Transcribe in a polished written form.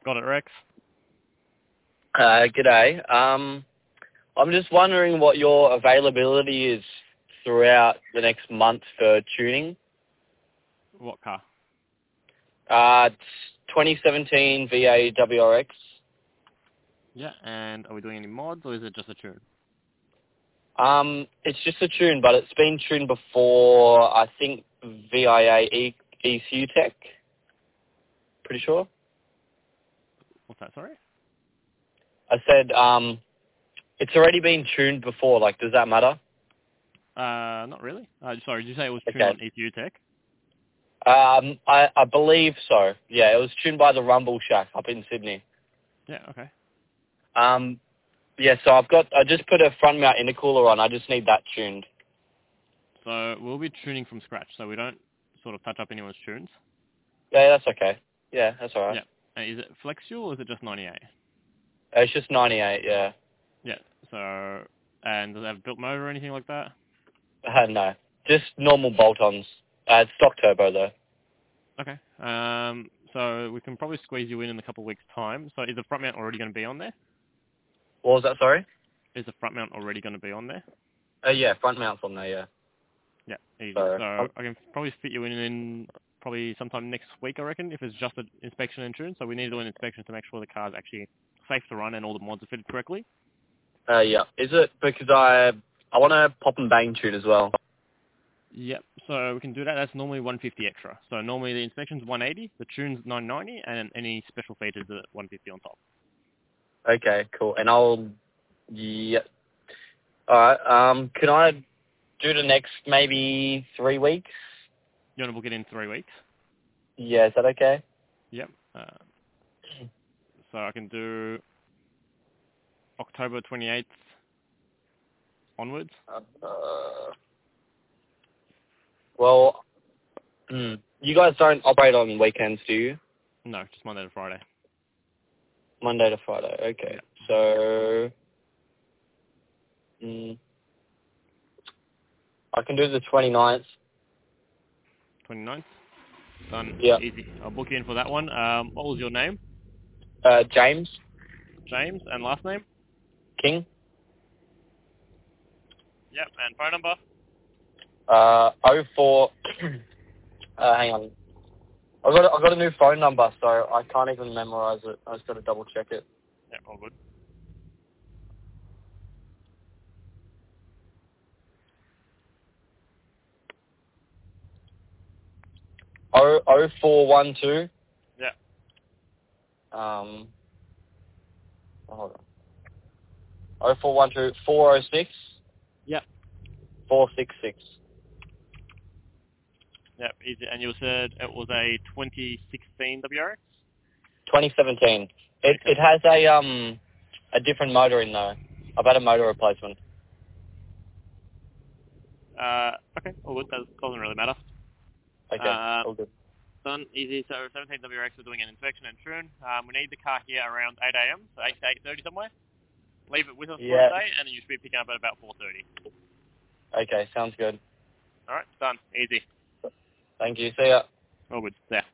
Got it, Rex. G'day. I'm just wondering what your availability is throughout the next month for tuning. What car? It's 2017 VA WRX. Yeah, and are we doing any mods, or is it just a tune? It's just a tune, but it's been tuned before, I think, VIA ECU Tech. Pretty sure. What's that, sorry? I said, it's already been tuned before. Like, does that matter? Not really. Sorry, did you say it was tuned Okay. on ECU Tech? I believe so. Yeah, it was tuned by the Rumble Shack up in Sydney. Yeah, okay. Yeah, so I just put a front mount intercooler on. I just need that tuned. So we'll be tuning from scratch, so we don't sort of touch up anyone's tunes. Yeah, that's okay. Yeah, that's all right. Yeah. And is it flex fuel, or is it just 98? It's just 98, yeah. Yeah, so, and does it have built motor or anything like that? No, just normal bolt-ons. It's stock turbo, though. Okay. So we can probably squeeze you in a couple of weeks' time. So is the front mount already going to be on there? What was that, sorry? Is the front mount already going to be on there? Yeah, front mount's on there, yeah. Yeah, easy. So, So I can probably fit you in probably sometime next week, I reckon, if it's just an inspection and insurance. So we need to do an inspection to make sure the car's actually safe to run and all the mods are fitted correctly. yeah. Is it because I want to pop and bang tune as well? Yep, so we can do that. That's normally 150 extra. So normally the inspection's 180, the tune's 990, and any special features are 150 on top. Okay, cool. And yeah. Alright, can I do the next maybe 3 weeks? You want to book it in 3 weeks? Yeah, is that okay? Yep. So I can do October 28th onwards. Well, you guys don't operate on weekends, do you? No, just Monday to Friday. Monday to Friday, okay. Yep. So, I can do the 29th. 29th? Done. Yeah. Easy. I'll book you in for that one. What was your name? James James. And last name? King. Yep. And phone number? 04. Hang on. I got a new phone number, so I can't even memorize it. I just got to double check it. Yep, all good. 0412. Yep. Hold on. 0412 406 Yep. 466. Yep, easy. And you said it was a 2016 WRX? 2017. It has a different motor in though. I've had a motor replacement. Okay, all good. That doesn't really matter. Okay, all good. Done. Easy. So 17 WRX, we're doing an inspection and tune. We need the car here around 8 a.m., so 8 to 8:30 somewhere. Leave it with us for Yeah. the day, and you should be picking up at about 4:30. Okay, sounds good. All right, done. Easy. Thank you. See ya. All good. There.